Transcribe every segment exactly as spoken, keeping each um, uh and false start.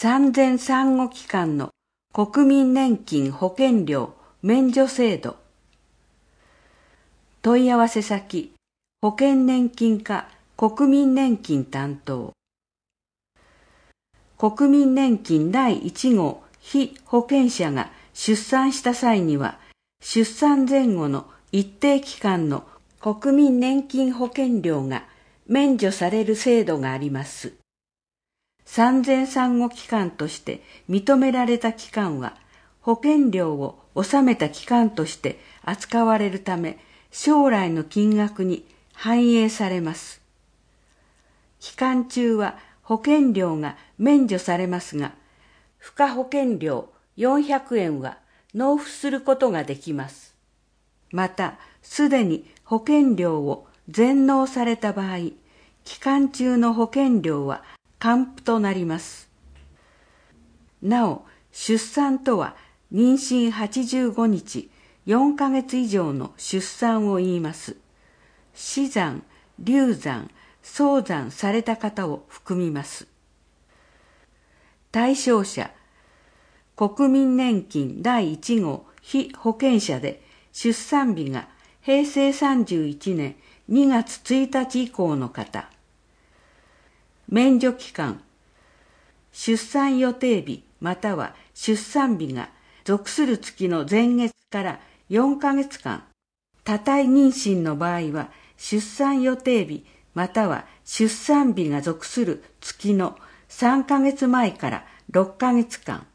産前産後期間の国民年金保険料免除制度。問い合わせ先、保険年金課国民年金担当。国民年金だいいち号被保険者が出産した際には、出産前後の一定期間の国民年金保険料が免除される制度があります。産前産後期間として認められた期間は、保険料を納めた期間として扱われるため、将来の金額に反映されます。期間中は保険料が免除されますが、付加保険料よんひゃくえんは納付することができます。また、すでに保険料を全納された場合、期間中の保険料は還付となります。なお、出産とは妊娠はちじゅうごにち、よんかげつ以上の出産を言います。死産、流産、早産された方を含みます。対象者、国民年金だいいち号被保険者で出産日がへいせいさんじゅういちねんにがつついたち以降の方。免除期間、出産予定日または出産日が属する月の前月からよんかげつかん、多胎妊娠の場合は出産予定日または出産日が属する月のさんかげつまえからろっかげつかん。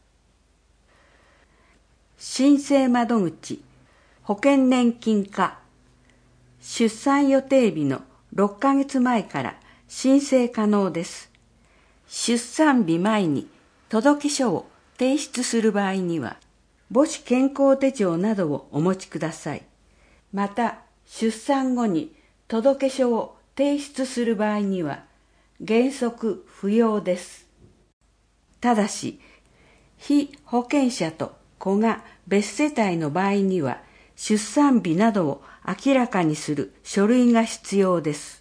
申請窓口、保険年金課、出産予定日のろっかげつまえから申請可能です。出産日前に届書を提出する場合には、母子健康手帳などをお持ちください。また、出産後に届書を提出する場合には、原則不要です。ただし、被保険者と子が別世帯の場合には、出産日などを明らかにする書類が必要です。